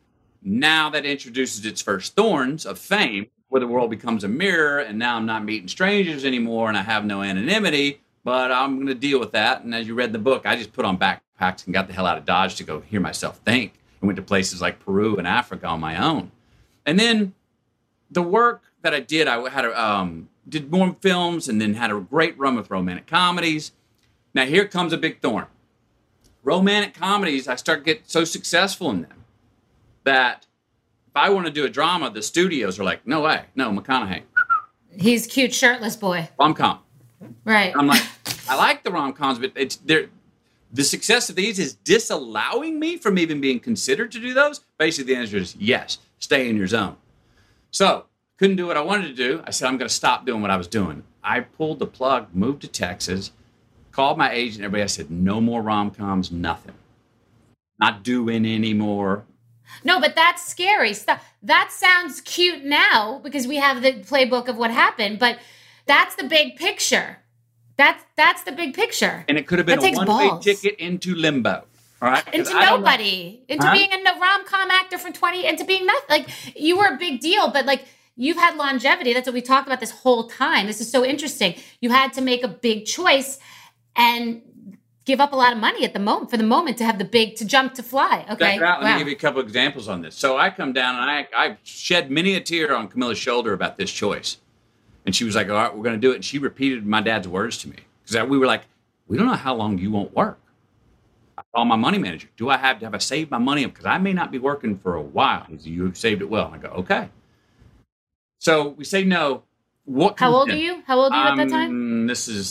Now that introduces its first thorns of fame, where the world becomes a mirror, and now I'm not meeting strangers anymore, and I have no anonymity, but I'm going to deal with that. And as you read in the book, I just put on backpacks and got the hell out of Dodge to go hear myself think, and went to places like Peru and Africa on my own. And then the work that I did, I had a... Um, did more films and then had a great run with romantic comedies. Now here comes a big thorn. Romantic comedies, I start getting so successful in them that if I want to do a drama, the studios are like, no way, no, McConaughey. He's cute, shirtless boy. Rom-com. Right. I'm like, I like the rom-coms, but it's they're, the success of these is disallowing me from even being considered to do those. Basically, the answer is yes, stay in your zone. So, couldn't do what I wanted to do. I said, I'm going to stop doing what I was doing. I pulled the plug, moved to Texas, called my agent, everybody. I said, no more rom-coms, nothing. Not doing anymore. No, but that's scary stuff. That sounds cute now because we have the playbook of what happened, but that's the big picture. That's that's the big picture. And it could have been that a one-way ticket into limbo. All right? Into nobody. Into huh? being a rom-com actor from twenty, into being nothing. Like, you were a big deal, but like, you've had longevity. That's what we talked about this whole time. This is so interesting. You had to make a big choice and give up a lot of money at the moment for the moment to have the big, to jump, to fly. Okay. Let wow. me give you a couple of examples on this. So I come down and I, I shed many a tear on Camilla's shoulder about this choice. And she was like, all right, we're going to do it. And she repeated my dad's words to me. Because we were like, we don't know how long you won't work. I call my money manager. Do I have to have I saved my money? Because I may not be working for a while. He said, you've saved it well. And I go, okay. So we say no. What? How old are you? How old are you um, at that time? This is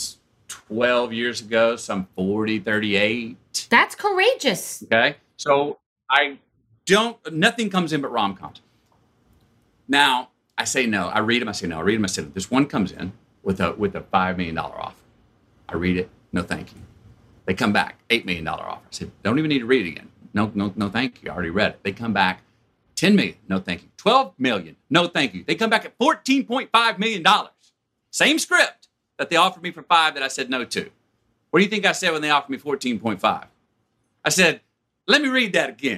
twelve years ago, so I'm forty, thirty-eight. That's courageous. Okay. So I don't, nothing comes in but rom-coms. Now, I say no. I read them. I say no. I read them. I say no. This one comes in with a with a five million dollars offer. I read it. No, thank you. They come back, eight million dollars offer. I said, don't even need to read it again. No, no, no, thank you. I already read it. They come back, ten million dollars. No, thank you. twelve million dollars. No, thank you. They come back at fourteen point five million dollars. Same script that they offered me for five that I said no to. What do you think I said when they offered me fourteen point five? I said, let me read that again.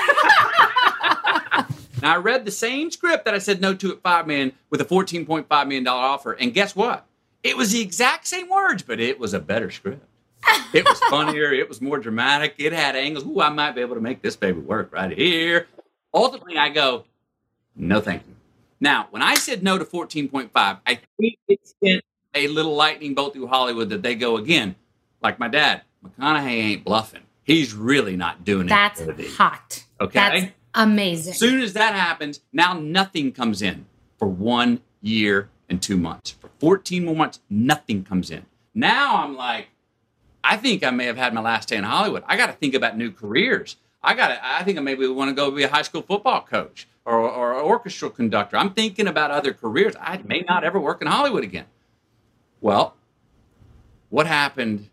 Now, I read the same script that I said no to at five million dollars with a fourteen point five million dollars offer. And guess what? It was the exact same words, but it was a better script. It was funnier. It was more dramatic. It had angles. Ooh, I might be able to make this baby work right here. Ultimately, I go, no, thank you. Now, when I said no to fourteen point five, I think it sent a little lightning bolt through Hollywood that they go again. Like my dad, McConaughey ain't bluffing. He's really not doing it. That's hot. Okay. That's amazing. As soon as that happens, now nothing comes in for one year and two months. For fourteen more months, nothing comes in. Now I'm like, I think I may have had my last day in Hollywood. I got to think about new careers. I got to, I think I maybe want to go be a high school football coach or, or an orchestral conductor. I'm thinking about other careers. I may not ever work in Hollywood again. Well, what happened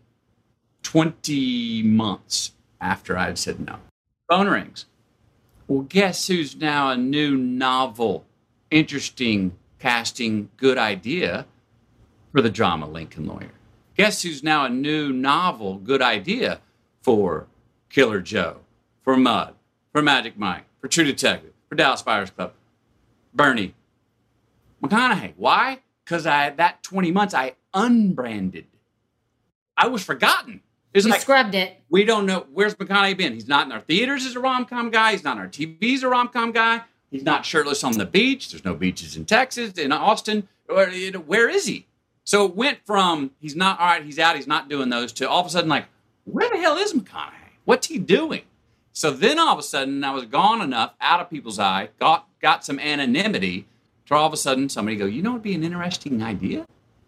twenty months after I had said no? Phone rings. Well, guess who's now a new novel, interesting casting, good idea for the drama Lincoln Lawyer? Guess who's now a new novel, good idea for Killer Joe, for Mud, for Magic Mike, for True Detective, for Dallas Buyers Club? Bernie McConaughey. Why? Because I that twenty months I unbranded. I was forgotten. It's you like, scrubbed it. We don't know. Where's McConaughey been? He's not in our theaters as a rom-com guy. He's not in our T V as a rom-com guy. He's not shirtless on the beach. There's no beaches in Texas, in Austin. Where, where is he? So it went from he's not, all right, he's out, he's not doing those, to all of a sudden like, where the hell is McConaughey? What's he doing? So then all of a sudden I was gone enough, out of people's eye, got, got some anonymity, to all of a sudden somebody go, you know what would be an interesting idea?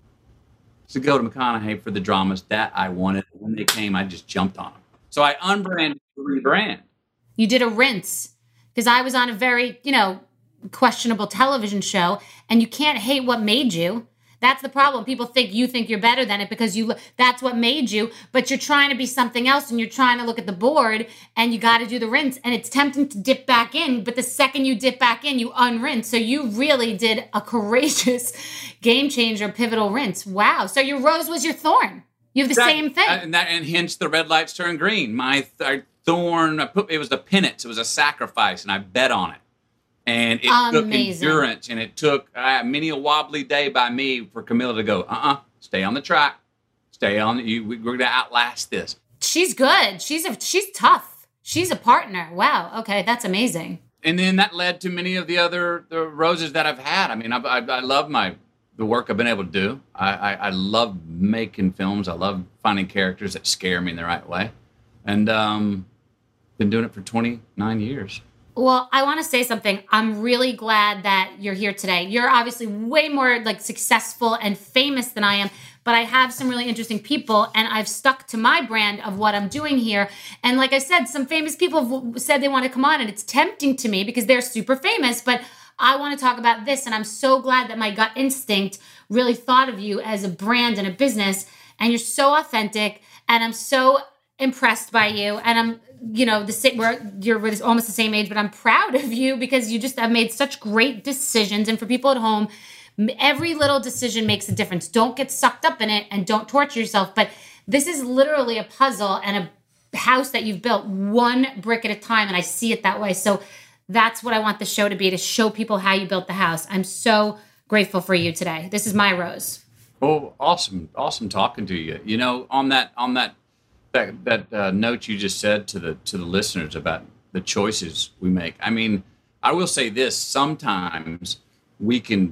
To go to McConaughey for the dramas that I wanted. When they came, I just jumped on them. So I unbranded to rebrand. You did a rinse, because I was on a very, you know, questionable television show, and you can't hate what made you. That's the problem. People think you think you're better than it because you that's what made you, but you're trying to be something else, and you're trying to look at the board, and you got to do the rinse, and it's tempting to dip back in, but the second you dip back in, you unrinse. So you really did a courageous game changer, pivotal rinse. Wow. So your rose was your thorn. You have the that, same thing. And, that, and hence the red lights turn green. My th- thorn, I put, it was a penance. It was a sacrifice, and I bet on it. And it Amazing. took endurance, and it took uh, many a wobbly day by me for Camilla to go, uh-uh, stay on the track. Stay on, you. we're going to outlast this. She's good. She's a, she's tough. She's a partner. Wow. Okay, that's amazing. And then that led to many of the other the roses that I've had. I mean, I, I, I love my the work I've been able to do. I, I, I love making films. I love finding characters that scare me in the right way. And um, been doing it for twenty-nine years. Well, I want to say something. I'm really glad that you're here today. You're obviously way more like successful and famous than I am, but I have some really interesting people, and I've stuck to my brand of what I'm doing here. And like I said, some famous people have said they want to come on, and it's tempting to me because they're super famous, but I want to talk about this. And I'm so glad that my gut instinct really thought of you as a brand and a business, and you're so authentic, and I'm so impressed by you. And I'm, you know, the same, we're, you're almost the same age, but I'm proud of you because you just have made such great decisions. And for people at home, every little decision makes a difference. Don't get sucked up in it, and don't torture yourself. But this is literally a puzzle and a house that you've built one brick at a time. And I see it that way. So that's what I want the show to be, to show people how you built the house. I'm so grateful for you today. This is my rose. Oh, awesome. Awesome talking to you. You know, on that, on that, that, that uh, note you just said to the, to the listeners about the choices we make. I mean, I will say this, sometimes we can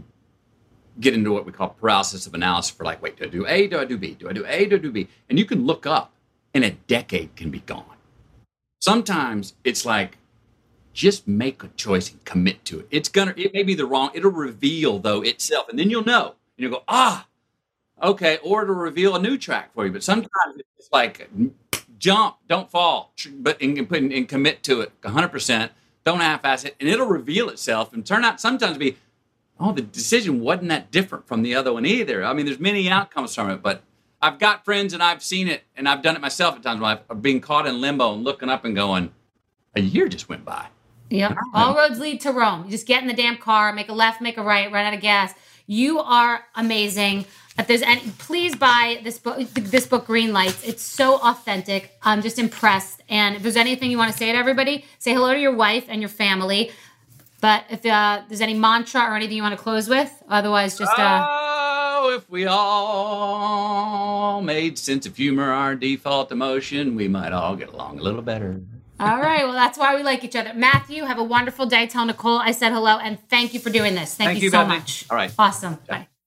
get into what we call paralysis of analysis for like, wait, do I do A? Do I do B? Do I do A? Do I do B? And you can look up and a decade can be gone. Sometimes it's like, just make a choice and commit to it. It's gonna, it may be the wrong, it'll reveal though itself. And then you'll know, and you'll go, ah, Okay, or to reveal a new track for you. But sometimes it's like jump, don't fall, but and, and, and commit to it one hundred percent. Don't half-ass it, and it'll reveal itself and turn out sometimes to be, oh, the decision wasn't that different from the other one either. I mean, there's many outcomes from it, but I've got friends and I've seen it, and I've done it myself at times when I've been caught in limbo and looking up and going, a year just went by. Yeah, all roads lead to Rome. You just get in the damn car, make a left, make a right, run out of gas. You are amazing. If there's any, please buy this book, this book, Green Lights. It's so authentic. I'm just impressed. And if there's anything you want to say to everybody, say hello to your wife and your family. But if uh, there's any mantra or anything you want to close with, otherwise just... Uh, oh, if we all made sense of humor our default emotion, we might all get along a little better. All right. Well, that's why we like each other. Matthew, have a wonderful day. Tell Nicole I said hello, and thank you for doing this. Thank, thank you, you so Bethany. much. All right. Awesome. Yeah. Bye.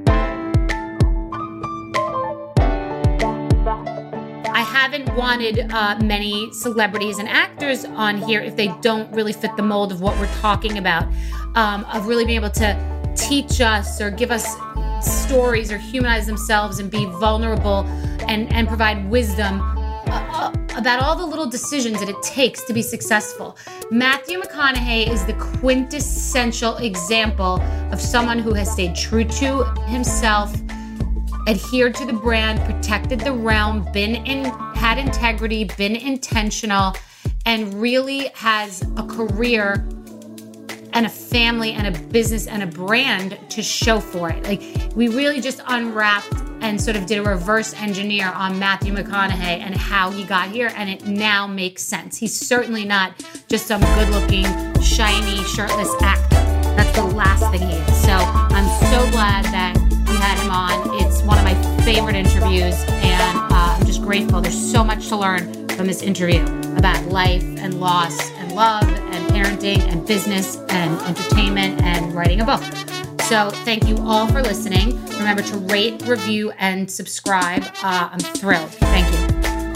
I haven't wanted uh, many celebrities and actors on here if they don't really fit the mold of what we're talking about, um, of really being able to teach us or give us stories or humanize themselves and be vulnerable and, and provide wisdom uh, about all the little decisions that it takes to be successful. Matthew McConaughey is the quintessential example of someone who has stayed true to himself, adhered to the brand, protected the realm, been in, had integrity, been intentional, and really has a career and a family and a business and a brand to show for it. Like, we really just unwrapped and sort of did a reverse engineer on Matthew McConaughey and how he got here, and it now makes sense. He's certainly not just some good-looking, shiny, shirtless actor. That's the last thing he is. So I'm so glad that we had him on. It's one of my favorite interviews, and uh, I'm just grateful. There's so much to learn from this interview about life and loss and love and parenting and business and entertainment and writing a book. So thank you all for listening. Remember to rate, review, and subscribe. Uh, I'm thrilled. Thank you.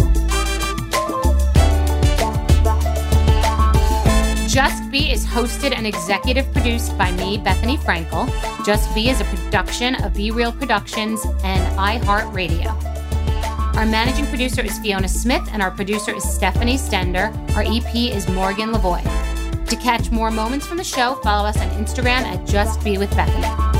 Just Be is hosted and executive produced by me, Bethany Frankel. Just Be is a production of Be Real Productions and iHeartRadio. Our managing producer is Fiona Smith, and our producer is Stephanie Stender. Our E P is Morgan Lavoie. To catch more moments from the show, follow us on Instagram at Just Be with Bethany.